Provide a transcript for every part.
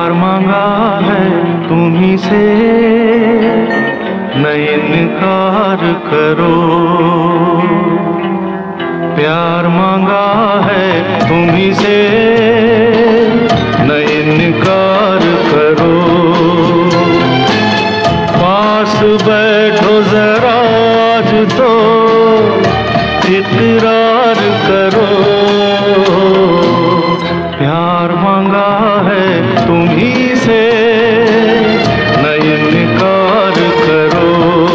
प्यार मांगा है तुम्ही से, न इनकार करो। प्यार मांगा है तुम्ही से, न इनकार करो। पास बैठो जरा आज तो इकरार करो। प्यार मांगा है तुम्ही से, न इनकार करो।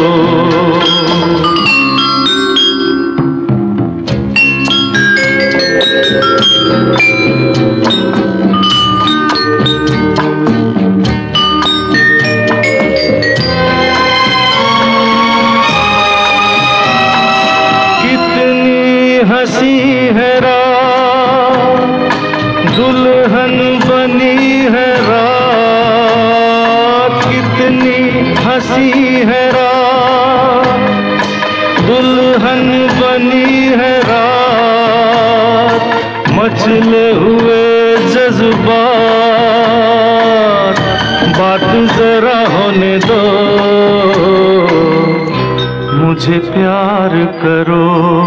हंसी है रात, दुल्हन बनी है रात। कितनी हंसी है रात, दुल्हन बनी है रात। मचले हुए जज्बात, बात जरा होने दो। मुझे प्यार करो,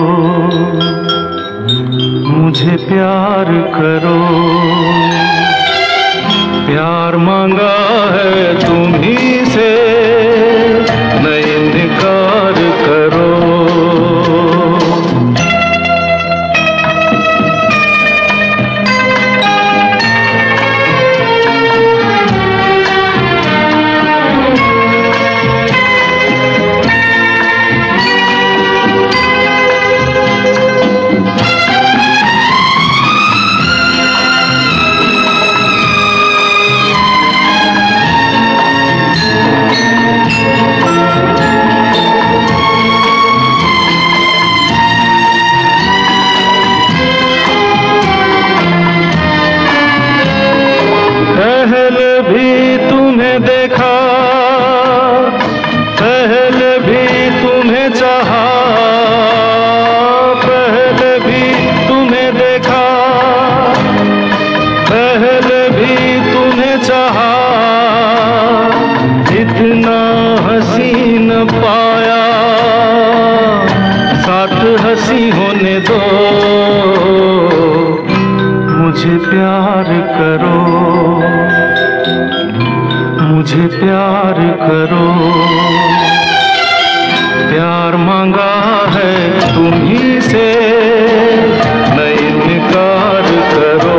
मुझे प्यार करो। प्यार मांगा है तुम्ही से, न इनकार करो। पहले भी तुम्हें देखा, पहले भी तुम्हें चाहा। पहले भी तुम्हें देखा, पहले भी तुम्हें चाहा। इतना हंसी न पाया, साथ हंसी होने दो। मुझे प्यार करो, मुझे प्यार करो। प्यार मांगा है तुम्ही से, न इनकार करो।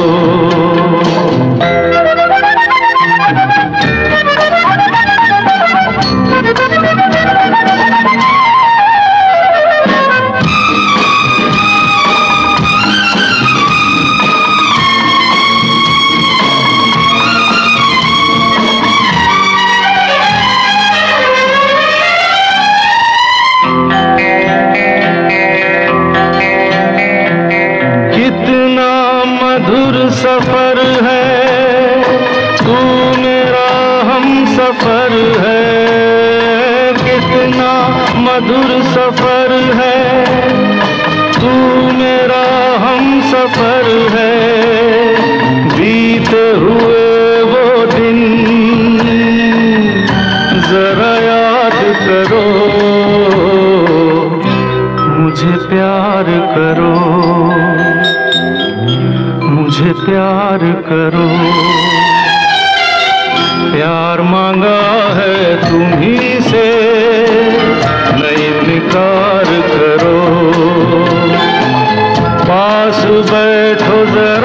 मधुर सफर है तू मेरा हम सफर है। कितना मधुर सफर है तू मेरा हम सफर है। बीते हुए वो दिन जरा याद करो, मुझे प्यार करो, मुझे प्यार करो। प्यार मांगा है तुम्ही से, न इनकार करो। पास बैठो जरा